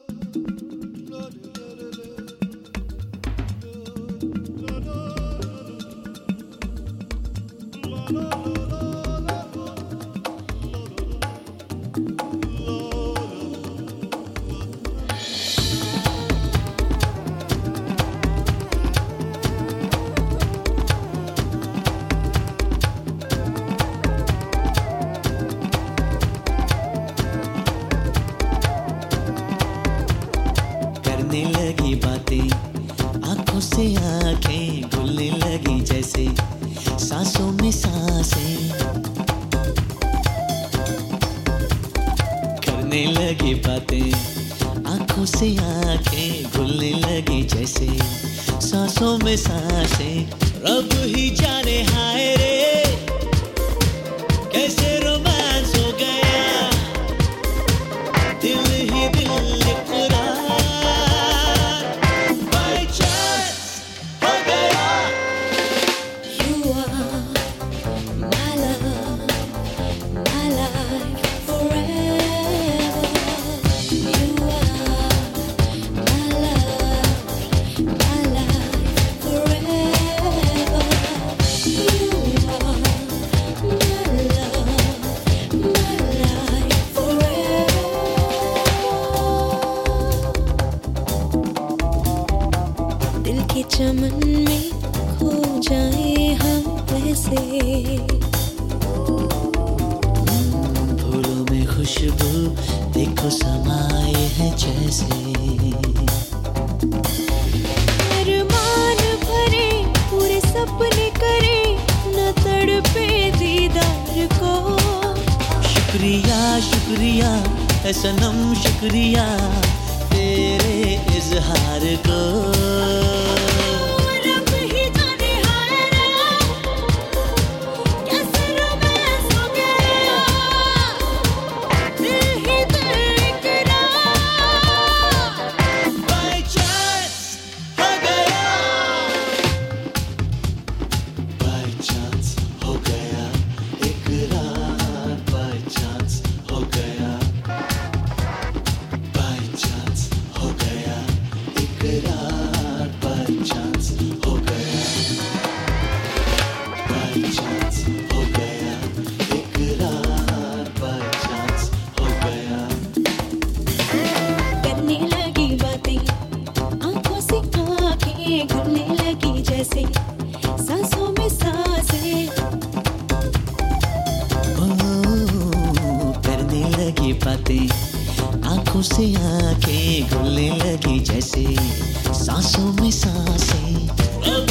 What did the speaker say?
करने लगी बातें आंखों से आंखें घुलने लगी जैसे सांसों में सांसें करने लगी बातें आंखों से आंखें घुलने लगी जैसे सांसों में सांसें रब ही जाने हाय रे कैसे रोमांस हो गया दिल ही दिल चमन में खो जाए हम ऐसे फूलों में खुशबू देखो समाए है जैसे अरमान भरे पूरे सपने करे न तड़पे दीदार को शुक्रिया शुक्रिया है सनम शुक्रिया तेरे इजहार को सांसों में सांसें करने लगी बातें आंखों से आंखें घुलने लगी जैसे सांसों में सांसें